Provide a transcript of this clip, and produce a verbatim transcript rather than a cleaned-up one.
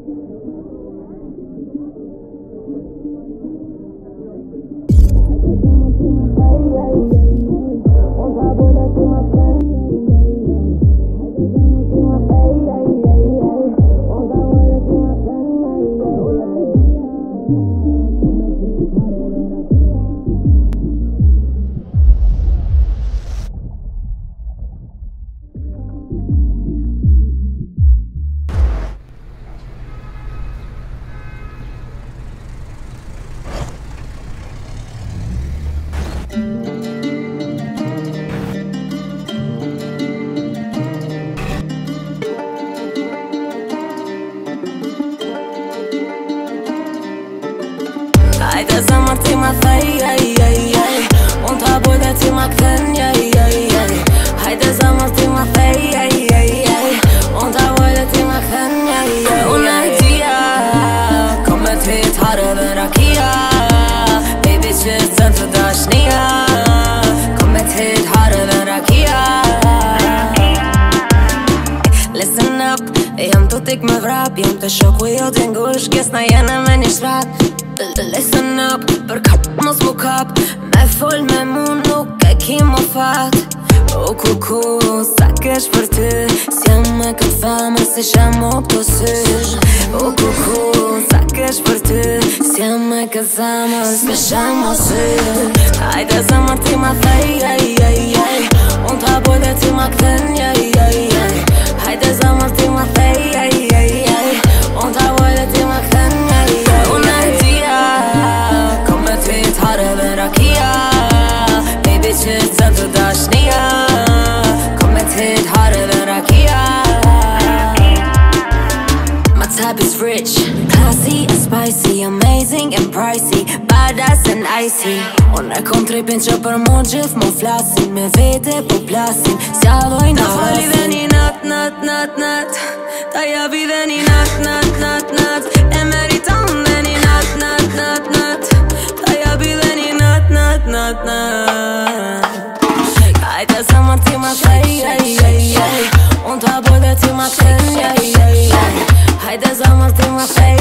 Hajde zemër ti ma thej, ej, ej, ej Unë ta bojde ti ma këthen, ej, ej, ej Hajde zemër ti ma thej, ej, ej, ej Unë ta bojde ti ma këthen, ej, ej Unë e tia, kom me ty t'hare dhe rakia Baby që cën të dashnia Kom me ty t'hare dhe rakia Listen up, jam të tik me vrap Jam të shoku jo t'ingush, kjes na jene me një shrat Listen up, për kap mos mu kap Me fol me mu nuk e ki mu fat O ku ku, sa kesh për ty S'jam me këtë fame, si shem u këto sysh O ku ku, sa kesh për ty S'jam me këtë fame, si shem u sysh Hajde zemër ti ma thej, ej, ej, ej Unë ta boj dhe ti ma këthen, ej, ej, ej Hajde zemër ti ma thej, ej, ej, ej Unë ta boj dhe ti ma këthen, ej, ej Unë e tia, kom me ty t'hare dhe rakia Baby që cën të dashnia Kom me ty t'hare dhe rakia My type is rich, classy and spicy Amazing and pricey, badass and icy Unë e kom tripin që për mu gjithë mu flasin Me vete po plasin, s'jalloj në vasin Ta fali dhe një nat, nat, nat, nat Ta jabi dhe një nat, nat, nat, nat E meriton dhe një nat, nat, nat, nat Ta jabi dhe një nat, nat, nat, nat Hajde zemër ti ma thej, ej, ej, ej Unë ta boj dhe ti ma këthen, ej, ej, ej Hajde zemër ti ma thej